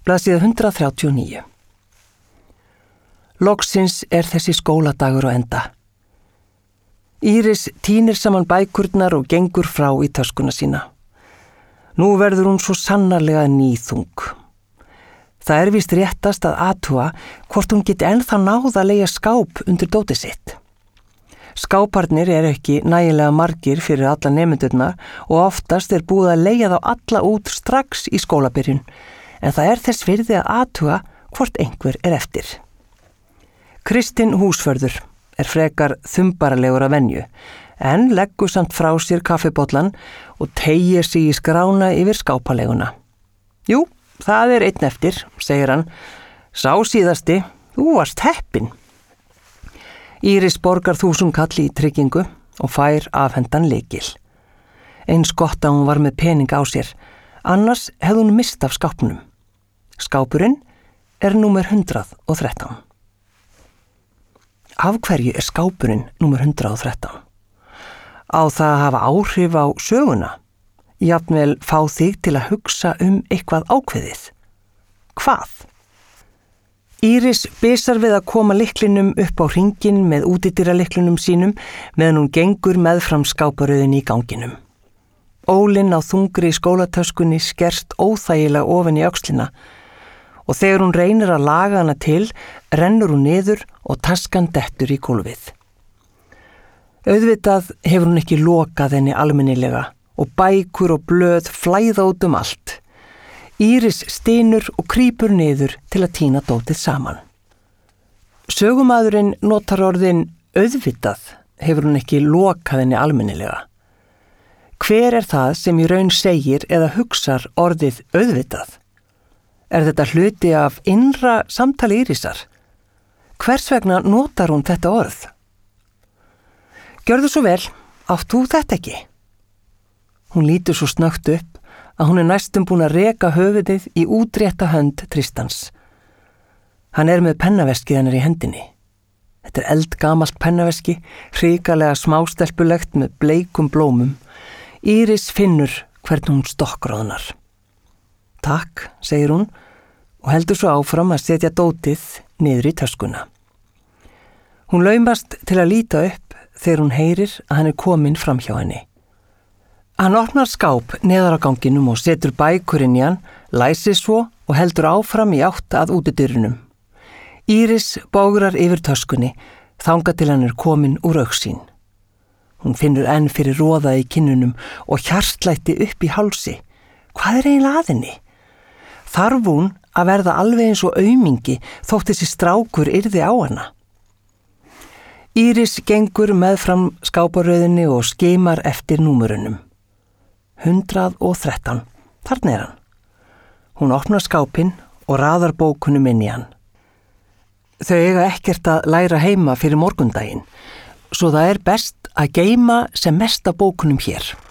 Blaðsíða 139. Loksins þessi skóladagur á enda. Íris tínir saman bækurnar og gengur frá í töskuna sína. Nú verður hún svo sannarlega nýþung. Það víst réttast að athuga hvort hún geti ennþá náð að leigja skáp undir dótið sitt. Skáparnir ekki nægilega margir fyrir alla nemendurna og oftast búið að leigja þá alla út strax í skólabyrjun, en það þess virði að athuga hvort einhver eftir. Kristinn húsvörður frekar þumbaralegur að venju, en leggur samt frá sér kaffibollan og teygir sig í skrána yfir skápaleguna. Jú, það einn eftir, segir hann. Sá síðasti, þú varst heppin. Íris borgar 1000 kall í tryggingu og fær afhentan lykil. Eins gott að hún var með pening á sér, annars hefði hún mist af skápnum. Skápurinn númer 113. Af hverju skápurinn númer 113? Á það að hafa áhrif á söguna? Jafnvel fá þig til að hugsa eitthvað ákveðið. Hvað? Íris bisar við að koma lyklinum upp á hringinn með útidyralyklinum sínum meðan hún gengur meðfram skáparöðinni í ganginum. Ólinn á þungri skólatöskunni skerst óþægilega ofan í öxlina og þegar hún reynir að laga hana til, rennur hún niður og taskan dettur í gólfið. Auðvitað hefur hún ekki lokað henni almennilega og bækur og blöð flæða út allt. Íris stynur og krýpur niður til að tína dótið saman. Sögumaðurinn notar orðin auðvitað hefur hún ekki lokað henni almennilega. Hver það sem í raun segir eða hugsar orðið auðvitað? Þetta hluti af innra samtali Írisar? Hvers vegna notar hún þetta orð? Gjörðu svo vel, átt þú þetta ekki? Hún lítur svo snöggt upp að hún næstum búin að reka höfuðið í útrétta hönd Tristans. Hann með pennaveskið hennar í hendinni. Þetta eldgamalt pennaveski, hrikalega smástelpulegt með bleikum blómum. Íris finnur hvern hún stokkroðnar. Takk, segir hún og heldur svo áfram að setja dótið niður í töskuna. Hún laumast til að líta upp þegar hún heyrir að hann kominn fram hjá henni. Hann opnar skáp neðar á ganginum og setur bækur inn í hann, læsir svo og heldur áfram í átt að útidyrunum. Íris bógrar yfir töskunni, þangað til hann kominn úr augsýn. Hún finnur enn fyrir roða í kinnunum og hjartslætti upp í hálsi. Hvað eiginlega að henni? Þarf hún að verða alveg eins og aumingi þótt þessi strákur yrði á hana? Íris gengur meðfram skáparöðinni og skimar eftir númerunum. 113, þarna hann. Hún opnar skápinn og raðar bókunum inn í hann. Þau eiga ekkert að læra heima fyrir morgundaginn, svo það best að geyma sem mest af bókunum hér.